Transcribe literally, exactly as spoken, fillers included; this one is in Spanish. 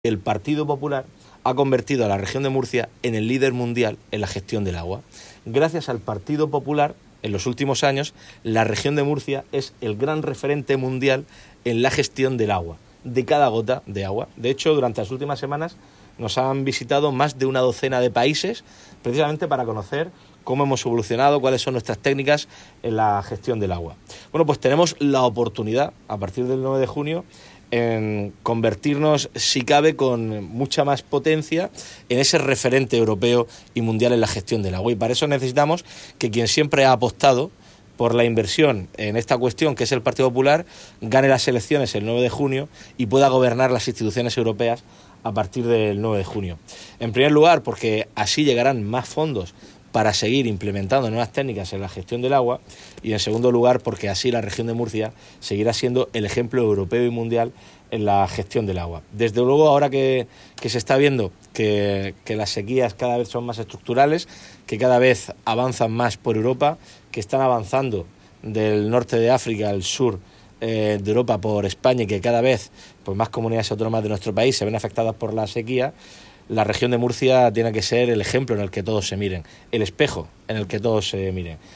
El Partido Popular ha convertido a la región de Murcia en el líder mundial en la gestión del agua. Gracias al Partido Popular, en los últimos años, la región de Murcia es el gran referente mundial en la gestión del agua, de cada gota de agua. De hecho, durante las últimas semanas nos han visitado más de una docena de países, precisamente para conocer cómo hemos evolucionado, cuáles son nuestras técnicas en la gestión del agua. Bueno, pues tenemos la oportunidad, a partir del nueve de junio, en convertirnos, si cabe, con mucha más potencia en ese referente europeo y mundial en la gestión del agua. Y para eso necesitamos que quien siempre ha apostado por la inversión en esta cuestión, que es el Partido Popular, gane las elecciones el nueve de junio y pueda gobernar las instituciones europeas a partir del nueve de junio. En primer lugar, porque así llegarán más fondos para seguir implementando nuevas técnicas en la gestión del agua, y en segundo lugar porque así la región de Murcia seguirá siendo el ejemplo europeo y mundial en la gestión del agua. Desde luego, ahora que, que se está viendo que, que las sequías cada vez son más estructurales, que cada vez avanzan más por Europa, que están avanzando del norte de África al sur eh, de Europa por España, y que cada vez pues, más comunidades autónomas de nuestro país se ven afectadas por la sequía, la región de Murcia tiene que ser el ejemplo en el que todos se miren, el espejo en el que todos se miren.